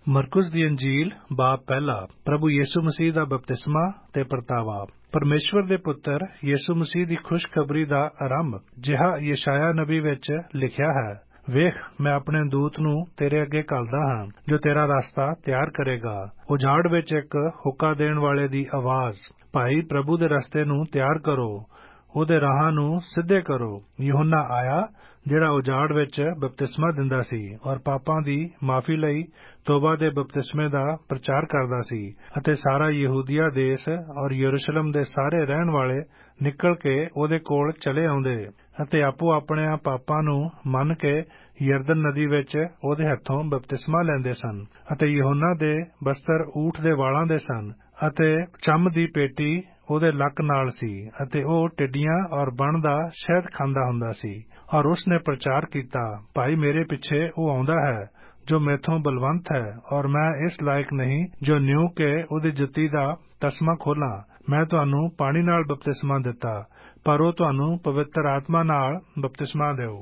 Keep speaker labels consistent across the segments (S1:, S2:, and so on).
S1: ਮਰकुस ਦੀ ਅੰਜੀਲ ਬਾਬ ਪਹਿਲਾ। ਪ੍ਰਭੂ ਯੀਸ਼ੂ ਮਸੀਹ ਦਾ ਬਪਤਿਸਮਾ ਤੇ ਪਰਤਾਵਾ। ਪਰਮੇਸ਼ਵਰ ਦੇ ਪੁੱਤਰ ਯੀਸ਼ੂ ਮਸੀਹ ਦੀ ਖੁਸ਼ਖਬਰੀ ਦਾ ਆਰੰਭ, ਜਿਹਾ ਯਸ਼ਾਇਆ ਨਬੀ ਵਿੱਚ ਲਿਖਿਆ ਹੈ। ਵੇਖ, ਮੈਂ ਆਪਣੇ ਦੂਤ ਨੂੰ ਤੇਰੇ ਅੱਗੇ ਘੱਲਦਾ ਹਾਂ, ਜੋ ਤੇਰਾ ਰਸਤਾ ਤਿਆਰ ਕਰੇਗਾ। ਉਜਾੜ ਵਿੱਚ ਇੱਕ ਹੁੱਕਾ ਦੇਣ ਵਾਲੇ ਦੀ ਆਵਾਜ਼, ਭਾਈ ਪ੍ਰਭੂ ਦੇ ਰਸਤੇ ਨੂੰ ਤਿਆਰ ਕਰੋ, ਉਹਦੇ ਰਾਹਾਂ ਨੂੰ ਸਿੱਧੇ ਕਰੋ। ਯਹੋਨਾ ਆਇਆ, ਜਿਹੜਾ ਉਜਾੜ ਵਿੱਚ ਬਪਤਿਸਮਾ ਦਿੰਦਾ ਸੀ ਔਰ ਪਾਪਾਂ ਦੀ ਮਾਫੀ ਲਈ ਤੋਬਾ ਦੇ ਬਪਤਿਸਮੇ ਦਾ ਪ੍ਰਚਾਰ ਕਰਦਾ ਸੀ, ਅਤੇ ਸਾਰਾ ਯਹੂਦੀਆ ਦੇਸ਼ ਔਰ ਯਰੂਸ਼ਲਮ ਦੇ ਸਾਰੇ ਰਹਿਣ ਵਾਲੇ ਨਿਕਲ ਕੇ ਉਹਦੇ ਕੋਲ ਚਲੇ ਆਉਂਦੇ ਅਤੇ ਆਪੋ ਆਪਣੇ ਪਾਪਾਂ ਨੂੰ ਮੰਨ ਕੇ ਯਰਦਨ ਨਦੀ ਵਿੱਚ ਉਹਦੇ ਹੱਥੋਂ ਬਪਤਿਸਮਾ ਲੈਂਦੇ ਸਨ। ਅਤੇ ਯਹੋਨਾ ਦੇ ਬਸਤਰ ਊਠ ਦੇ ਵਾਲਾਂ ਦੇ ਸਨ, ਅਤੇ ਚੰਮ ਦੀ ਪੇਟੀ ਉਹਦੇ ਲੱਕ ਨਾਲ ਸੀ, ਅਤੇ ਉਹ ਟਿੱਡੀਆਂ ਔਰ ਬਣ ਦਾ ਸ਼ਹਿਦ ਖਾਂਦਾ ਹੁੰਦਾ ਸੀ। ਔਰ ਉਸ ਨੇ ਪ੍ਰਚਾਰ ਕੀਤਾ, ਭਾਈ ਮੇਰੇ ਪਿੱਛੇ ਉਹ ਆਉਂਦਾ ਹੈ ਜੋ ਮੈਥੋਂ ਬਲਵੰਤ ਹੈ, ਔਰ ਮੈਂ ਇਸ ਲਾਇਕ ਨਹੀਂ ਜੋ ਨਿਊ ਕੇ ਉਹਦੀ ਜੁੱਤੀ ਦਾ ਤਸਮਾ ਖੋਲਾਂ। ਮੈਂ ਤੁਹਾਨੂੰ ਪਾਣੀ ਨਾਲ ਬਪਤਿਸਮਾ ਦਿੱਤਾ, ਪਰ ਉਹ ਤੁਹਾਨੂੰ ਪਵਿੱਤਰ ਆਤਮਾ ਨਾਲ ਬਪਤਿਸਮਾ ਦੇਊ।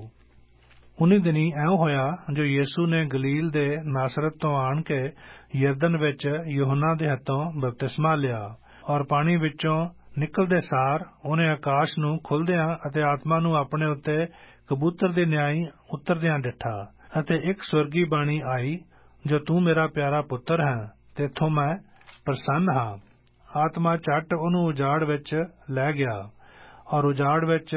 S1: ਉਨੀ ਦਿਨੀ ਇਉਂ ਹੋਇਆ, ਜੋ ਯੀਸ਼ੂ ਨੇ ਗਲੀਲ ਦੇ ਨਾਸਰਤ ਤੋਂ ਆਣ ਕੇ ਯਰਦਨ ਵਿੱਚ ਯਹੋਨਾ ਦੇ ਹੱਥੋਂ ਬਪਤਿਸਮਾ ਲਿਆ। ਔਰ ਪਾਣੀ ਵਿੱਚੋਂ ਨਿਕਲਦੇ ਸਾਰ ਉਹਨੇ ਆਕਾਸ਼ ਨੂੰ ਖੁੱਲਦਿਆਂ ਅਤੇ ਆਤਮਾ ਨੂੰ ਆਪਣੇ ਉੱਤੇ ਕਬੂਤਰ ਦੇ ਨਿਆਂਈ ਉਤਰਦਿਆਂ ਡਿੱਠਾ। ਅਤੇ ਇੱਕ ਸਵਰਗੀ ਬਾਣੀ ਆਈ, ਜੋ ਤੂੰ ਮੇਰਾ ਪਿਆਰਾ ਪੁੱਤਰ ਹੈ, ਤੇਥੋਂ ਮੈਂ ਪ੍ਰਸੰਨ ਹਾਂ। ਆਤਮਾ ਝੱਟ ਉਹਨੂੰ ਉਜਾੜ ਵਿੱਚ ਲੈ ਗਿਆ, ਔਰ ਉਜਾੜ ਵਿੱਚ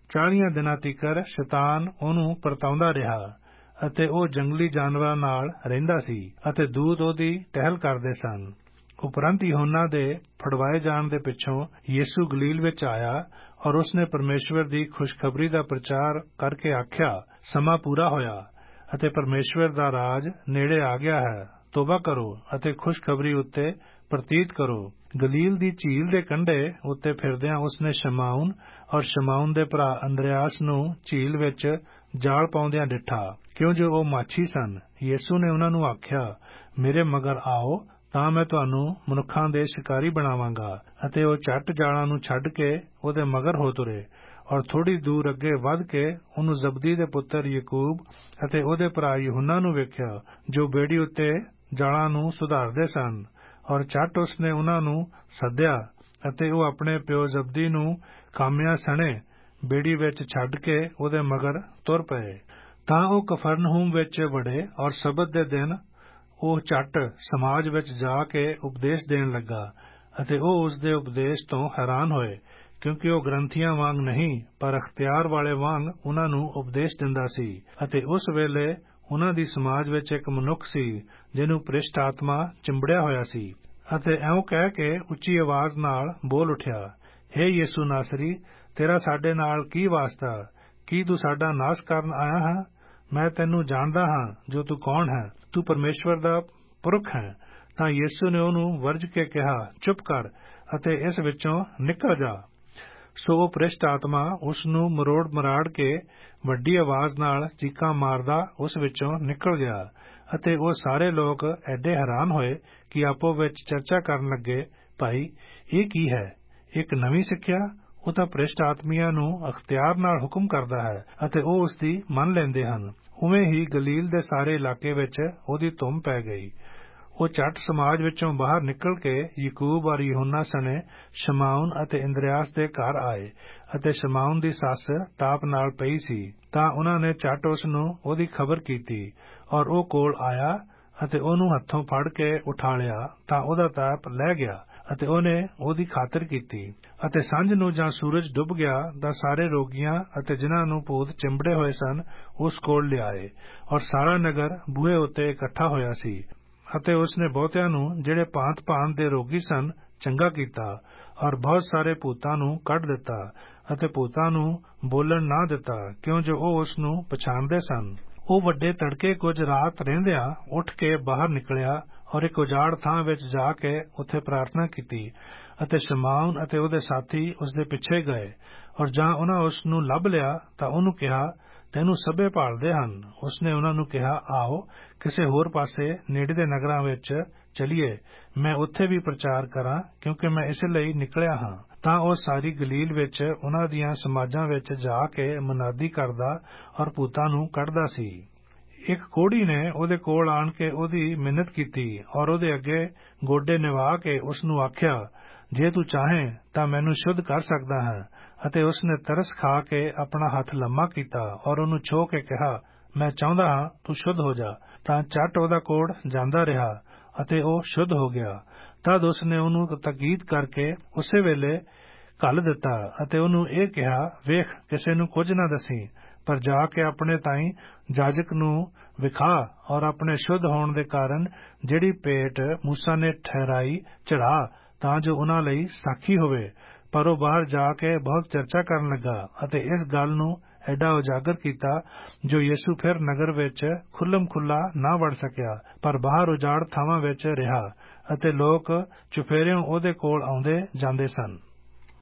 S1: 40 ਦਿਨਾਂ ਤੀਕਰ ਸ਼ੈਤਾਨ ਉਹਨੂੰ ਪਰਤਾਉਂਦਾ ਰਿਹਾ, ਅਤੇ ਉਹ ਜੰਗਲੀ ਜਾਨਵਰਾਂ ਨਾਲ ਰਹਿੰਦਾ ਸੀ, ਅਤੇ ਦੂਤ ਉਹਦੀ ਟਹਿਲ ਕਰਦੇ ਸਨ। ਉਪਰੰਤ ਯਹੋਨਾ ਦੇ ਫੜਵਾਏ ਜਾਣ ਦੇ ਪਿੱਛੋਂ ਯੀਸ਼ੂ ਗਲੀਲ ਵਿੱਚ ਆਇਆ, ਔਰ ਉਸਨੇ ਪਰਮੇਸ਼ਵਰ ਦੀ ਖੁਸ਼ਖਬਰੀ ਦਾ ਪ੍ਰਚਾਰ ਕਰਕੇ ਆਖਿਆ, ਸਮਾਂ ਪੂਰਾ ਹੋਇਆ ਅਤੇ ਪਰਮੇਸ਼ਵਰ ਦਾ ਰਾਜ ਨੇੜੇ ਆ ਗਿਆ ਹੈ। ਤੋਬਾ ਕਰੋ ਅਤੇ ਖੁਸ਼ਖਬਰੀ ਉੱਤੇ ਪ੍ਰਤੀਤ ਕਰੋ। ਗਲੀਲ ਦੀ ਝੀਲ ਦੇ ਕੰਢੇ ਉੱਤੇ ਫਿਰਦਿਆਂ ਉਸਨੇ ਸ਼ਮਾਉਨ ਔਰ ਸ਼ਮਾਉਨ ਦੇ ਭਰਾ ਅੰਦਰਿਆਸ ਨੂੰ ਝੀਲ ਵਿੱਚ ਜਾਲ ਪਾਉਂਦਿਆਂ ਡਿੱਠਾ, ਕਿਉਂ ਜੋ ਉਹ ਮਾਛੀ ਸਨ। ਯੀਸ਼ੂ ਨੇ ਉਹਨਾਂ ਨੂੰ ਆਖਿਆ, ਮੇਰੇ ਮਗਰ ਆਓ, ਤਾਂ ਮੈਂ ਤੁਹਾਨੂੰ ਮਨੁੱਖਾਂ ਦੇ ਸ਼ਿਕਾਰੀ ਬਣਾਵਾਂਗਾ। ਅਤੇ ਉਹ ਝੱਟ ਜਾਲਾਂ ਨੂੰ ਛੱਡ ਕੇ ਉਹਦੇ ਮਗਰ ਹੋ ਤੁਰੇ, ਔਰ ਥੋੜ੍ਹੀ ਦੂਰ ਅੱਗੇ ਵਧ ਕੇ ਉਹਨੂੰ ਜ਼ਬਦੀ ਦੇ ਪੁੱਤਰ ਯਕੂਬ ਅਤੇ ਉਹਦੇ ਭਰਾ ਯਹੋਨਾ ਨੂੰ ਵੇਖਿਆ, ਜੋ ਬੇੜੀ ਉੱਤੇ ਜਾਲਾਂ ਨੂੰ ਸੁਧਾਰਦੇ ਸਨ। ਔਰ ਝੱਟ ਉਸਨੇ ਉਹਨਾਂ ਨੂੰ ਸੱਦਿਆ, ਅਤੇ ਉਹ ਆਪਣੇ ਪਿਓ ਜ਼ਬਦੀ ਨੂੰ ਕਾਮਿਆਂ ਸਣੇ ਬੇੜੀ ਵਿੱਚ ਛੱਡ ਕੇ ਉਹਦੇ ਮਗਰ ਤੁਰ ਪਏ। ਤਾਂ ਉਹ ਕਫਰਨਹੂਮ ਵਿੱਚ ਵੜੇ, ਔਰ ਸਬਤ ਦੇ ਦਿਨ ਉਹ ਝੱਟ ਸਮਾਜ ਵਿੱਚ ਜਾ ਕੇ ਉਪਦੇਸ਼ ਦੇਣ ਲੱਗਾ। ਅਤੇ ਉਹ ਉਸਦੇ ਉਪਦੇਸ਼ ਤੋਂ ਹੈਰਾਨ ਹੋਏ, ਕਿਉਂਕਿ ਉਹ ਗ੍ਰੰਥੀਆਂ ਵਾਂਗ ਨਹੀਂ, ਪਰ ਅਖਤਿਆਰ ਵਾਲੇ ਵਾਂਗ ਉਹਨਾਂ ਨੂੰ ਉਪਦੇਸ਼ ਦਿੰਦਾ ਸੀ। ਅਤੇ ਉਸ ਵੇਲੇ ਉਹਨਾਂ ਦੀ ਸਮਾਜ ਵਿੱਚ ਇੱਕ ਮਨੁੱਖ ਸੀ, ਜਿਹਨੂੰ ਭ੍ਰਿਸ਼ਟ ਆਤਮਾ ਚਿੰਬੜਿਆ ਹੋਇਆ ਸੀ, ਅਤੇ ਇਉਂ ਕਹਿ ਕੇ ਉੱਚੀ ਆਵਾਜ਼ ਨਾਲ ਬੋਲ ਉੱਠਿਆ, ਹੇ ਯੀਸ਼ੂ ਨਾਸਰੀ, ਤੇਰਾ ਸਾਡੇ ਨਾਲ ਕੀ ਵਾਸਤਾ? ਕੀ ਤੂੰ ਸਾਡਾ ਨਾਸ਼ ਕਰਨ ਆਇਆ ਹੈ? ਮੈਂ ਤੈਨੂੰ ਜਾਣਦਾ ਹਾਂ ਜੋ ਤੂੰ ਕੌਣ ਹੈ, ਤੂੰ ਪਰਮੇਸ਼ਵਰ ਦਾ ਪੁਰਖ ਹੈ। ਤਾਂ ਯੀਸ਼ੂ ਨੇ ਉਹਨੂੰ ਵਰਜ ਕੇ ਕਿਹਾ, ਚੁੱਪ ਕਰ ਅਤੇ ਇਸ ਵਿੱਚੋਂ ਨਿਕਲ ਜਾ। ਸੋ ਉਹ ਭ੍ਰਿਸ਼ਟ ਆਤਮਾ ਉਸ ਨੂੰ ਮਰੋੜ ਮਰਾੜ ਕੇ ਵੱਡੀ ਆਵਾਜ਼ ਨਾਲ ਚੀਕਾਂ ਮਾਰਦਾ ਉਸ ਵਿੱਚੋਂ ਨਿਕਲ ਗਿਆ। ਅਤੇ ਉਹ ਸਾਰੇ ਲੋਕ ਐਡੇ ਹੈਰਾਨ ਹੋਏ ਕਿ ਆਪੋ ਵਿੱਚ ਚਰਚਾ ਕਰਨ ਲੱਗੇ, ਭਾਈ ਇਹ ਕੀ ਹੈ? ਇੱਕ ਨਵੀਂ ਸਿੱਖਿਆ? ਉਹ ਤਾਂ ਭ੍ਰਿਸ਼ਟ ਆਤਮੀਆਂ ਨੂੰ ਅਖਤਿਆਰ ਨਾਲ ਹੁਕਮ ਕਰਦਾ ਹੈ, ਅਤੇ ਉਹ ਉਸਦੀ ਮੰਨ ਲੈਂਦੇ ਹਨ। ਉਵੇਂ ਹੀ ਗਲੀਲ ਦੇ ਸਾਰੇ ਇਲਾਕੇ ਵਿੱਚ ਉਹਦੀ ਧੁੰਮ ਪੈ ਗਈ। ਉਹ ਝੱਟ ਸਮਾਜ ਵਿੱਚੋਂ ਬਾਹਰ ਨਿਕਲ ਕੇ ਯਕੂਬ ਔਰ ਯਹੋਨਾ ਸਣੇ ਸ਼ਮਾਉਨ ਅਤੇ ਇੰਦਰਿਆਸ ਦੇ ਘਰ ਆਏ। ਅਤੇ ਸ਼ਮਾਉਨ ਦੀ ਸੱਸ ਤਾਪ ਨਾਲ ਪਈ ਸੀ, ਤਾਂ ਉਹਨਾਂ ਨੇ ਝੱਟ ਉਸ ਨੂੰ ਉਹਦੀ ਖਬਰ ਕੀਤੀ, ਔਰ ਉਹ ਕੋਲ ਆਇਆ ਅਤੇ ਉਹਨੂੰ ਹੱਥੋਂ ਫੜ ਕੇ ਉਠਾਲਿਆ, ਤਾਂ ਉਹਦਾ ਤਾਪ ਲੈ ਗਿਆ, ਅਤੇ ਉਹਨੇ ਉਹਦੀ ਖਾਤਰ ਕੀਤੀ। ਅਤੇ ਸਾਂਝ ਨੂੰ ਜਾਂ ਸੂਰਜ ਡੁੱਬ ਗਿਆ, ਤਾਂ ਸਾਰੇ ਰੋਗੀਆਂ ਅਤੇ ਜਿਨ੍ਹਾਂ ਨੂੰ ਭੂਤ ਚਿੰਬੜੇ ਹੋਏ ਸਨ ਉਸ ਕੋਲ ਲਿਆਏ, ਔਰ ਸਾਰਾ ਨਗਰ ਬੂਹੇ ਉੱਤੇ ਇਕੱਠਾ ਹੋਇਆ ਸੀ। ਅਤੇ ਉਸਨੇ ਬਹੁਤਿਆਂ ਨੂੰ, ਜਿਹੜੇ ਭਾਂਤ-ਭਾਂਤ ਦੇ ਰੋਗੀ ਸਨ, ਚੰਗਾ ਕੀਤਾ, ਔਰ ਬਹੁਤ ਸਾਰੇ ਭੂਤਾਂ ਨੂੰ ਕੱਢ ਦਿੱਤਾ, ਅਤੇ ਭੂਤਾਂ ਨੂੰ ਬੋਲਣ ਨਾ ਦਿੱਤਾ, ਕਿਉਂ ਜੋ ਉਹ ਉਸ ਨੂੰ ਪਛਾਣਦੇ ਸਨ। ਉਹ ਵੱਡੇ ਤੜਕੇ ਕੁਝ ਰਾਤ ਰਹਿੰਦਿਆਂ ਉੱਠ ਕੇ ਬਾਹਰ ਨਿਕਲਿਆ, ਔਰ ਇੱਕ ਉਜਾੜ ਥਾਂ ਵਿੱਚ ਜਾ ਕੇ ਉੱਥੇ ਪ੍ਰਾਰਥਨਾ ਕੀਤੀ। ਅਤੇ ਸ਼ਮਾਉਨ ਅਤੇ ਉਹਦੇ ਸਾਥੀ ਉਸਦੇ ਪਿੱਛੇ ਗਏ, ਔਰ ਜਾਂ ਉਹਨਾਂ ਉਸ ਨੂੰ ਲੱਭ ਲਿਆ ਤਾਂ ਉਹਨੂੰ ਕਿਹਾ, ਤੈਨੂੰ ਸਭੇ ਭਾਲਦੇ ਹਨ। ਉਸਨੇ ਉਹਨਾਂ ਨੂੰ ਕਿਹਾ, ਆਓ ਕਿਸੇ ਹੋਰ ਪਾਸੇ ਨੇੜੇ ਦੇ ਨਗਰਾਂ ਵਿੱਚ ਚਲੀਏ, ਮੈਂ ਉੱਥੇ ਵੀ ਪ੍ਰਚਾਰ ਕਰਾਂ, ਕਿਉਂਕਿ ਮੈਂ ਇਸ ਲਈ ਨਿਕਲਿਆ ਹਾਂ। ਤਾਂ ਉਹ ਸਾਰੀ ਗਲੀਲ ਵਿੱਚ ਉਹਨਾਂ ਦੀਆਂ ਸਮਾਜਾਂ ਵਿੱਚ ਜਾ ਕੇ ਮੁਨਾਦੀ ਕਰਦਾ ਔਰ ਭੂਤਾਂ ਨੂੰ ਕੱਢਦਾ ਸੀ। ਇੱਕ ਕੋੜੀ ਨੇ ਉਹਦੇ ਕੋਲ ਆਣ ਕੇ ਉਹਦੀ ਮਿੰਨਤ ਕੀਤੀ ਔਰ ਉਹਦੇ ਅੱਗੇ ਗੋਡੇ ਨਿਵਾ ਕੇ ਉਸਨੂੰ ਆਖਿਆ, ਜੇ ਤੂੰ ਚਾਹੇ ਤਾਂ ਮੈਨੂੰ ਸ਼ੁੱਧ ਕਰ ਸਕਦਾ ਹੈ। ਅਤੇ ਉਸਨੇ ਤਰਸ ਖਾ ਕੇ ਆਪਣਾ ਹੱਥ ਲੰਮਾ ਕੀਤਾ ਔਰ ਉਹਨੂੰ ਛੋਹ ਕੇ ਕਿਹਾ, ਮੈਂ ਚਾਹੁੰਦਾ ਹਾਂ ਤੂੰ ਸ਼ੁੱਧ ਹੋ ਜਾ। ਤਾਂ ਝੱਟ ਉਹਦਾ ਕੋੜ ਜਾਂਦਾ ਰਿਹਾ ਅਤੇ ਉਹ ਸ਼ੁੱਧ ਹੋ ਗਿਆ। ਤਦ ਉਸਨੇ ਉਹਨੂੰ ਤਾਕੀਦ ਕਰਕੇ ਉਸੇ ਵੇਲੇ ਘੱਲ ਦਿੱਤਾ ਅਤੇ ਉਹਨੂੰ ਇਹ ਕਿਹਾ, ਵੇਖ, ਕਿਸੇ ਨੂੰ ਕੁਝ ਨਾ ਦਸੀਂ, ਪਰ ਜਾ ਕੇ ਆਪਣੇ ਤਾਈਂ ਜਾਜਕ ਨੂੰ ਵਿਖਾ ਔਰ ਆਪਣੇ ਸ਼ੁੱਧ ਹੋਣ ਦੇ ਕਾਰਨ ਜਿਹੜੀ ਭੇਟ ਮੂਸਾ ਨੇ ਠਹਿਰਾਈ ਚੜਾ, ਤਾਂ ਜੋ ਉਹਨਾਂ ਲਈ ਸਾਖੀ ਹੋਵੇ। ਪਰ ਉਹ ਬਾਹਰ ਜਾ ਕੇ ਬਹੁਤ ਚਰਚਾ ਕਰਨ ਲੱਗਾ ਅਤੇ ਇਸ ਗੱਲ ਨੂੰ ਐਡਾ ਉਜਾਗਰ ਕੀਤਾ ਜੋ ਯਿਸੂ ਫਿਰ ਨਗਰ ਵਿੱਚ ਖੁੱਲ੍ਹਮ ਖੁੱਲ੍ਹਾ ਨਾ ਵੜ ਸਕਿਆ, ਪਰ ਬਾਹਰ ਉਜਾੜ ਥਾਵਾਂ ਵਿੱਚ ਰਿਹਾ ਅਤੇ ਲੋਕ ਚੁਫੇਰਿਓਂ ਉਹਦੇ ਕੋਲ ਆਉਂਦੇ ਜਾਂਦੇ ਸਨ।